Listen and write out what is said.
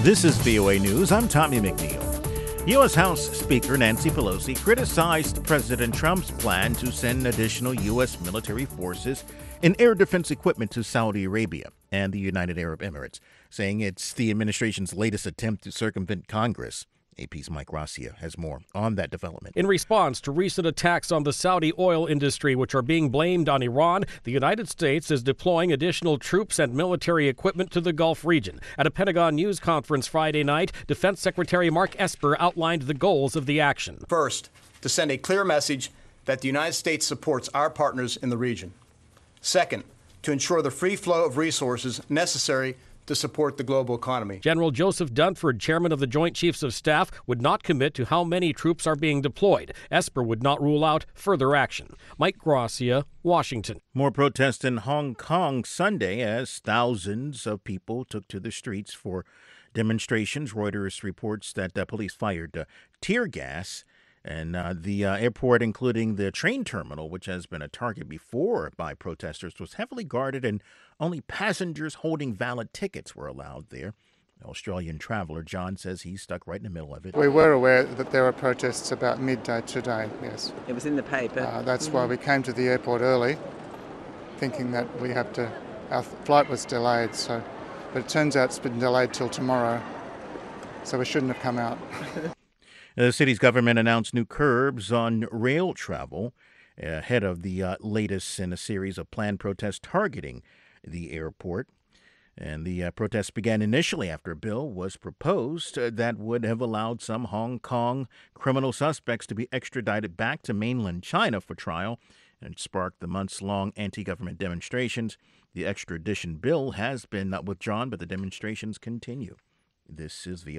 This is VOA News. I'm Tommy McNeil. U.S. House Speaker Nancy Pelosi criticized President Trump's plan to send additional U.S. military forces and air defense equipment to Saudi Arabia and the United Arab Emirates, saying it's the administration's latest attempt to circumvent Congress. AP's Mike Gracia has more on that development. In response to recent attacks on the Saudi oil industry, which are being blamed on Iran, the United States is deploying additional troops and military equipment to the Gulf region. At a Pentagon news conference Friday night, Defense Secretary Mark Esper outlined the goals of the action. First, to send a clear message that the United States supports our partners in the region. Second, to ensure the free flow of resources necessary to support the global economy. General Joseph Dunford, chairman of the Joint Chiefs of Staff, would not commit to how many troops are being deployed. Esper would not rule out further action. Mike Gracia, Washington. More protests in Hong Kong Sunday as thousands of people took to the streets for demonstrations. Reuters reports that police fired tear gas. And the airport, including the train terminal, which has been a target before by protesters, was heavily guarded, and only passengers holding valid tickets were allowed there. Australian traveler John says he's stuck right in the middle of it. We were aware that there were protests about midday today, yes. It was in the paper. That's why we came to the airport early, thinking that our flight was delayed, but it turns out it's been delayed till tomorrow, so we shouldn't have come out. The city's government announced new curbs on rail travel ahead of the latest in a series of planned protests targeting the airport. And the protests began initially after a bill was proposed that would have allowed some Hong Kong criminal suspects to be extradited back to mainland China for trial, and sparked the months-long anti-government demonstrations. The extradition bill has been withdrawn, but the demonstrations continue. This is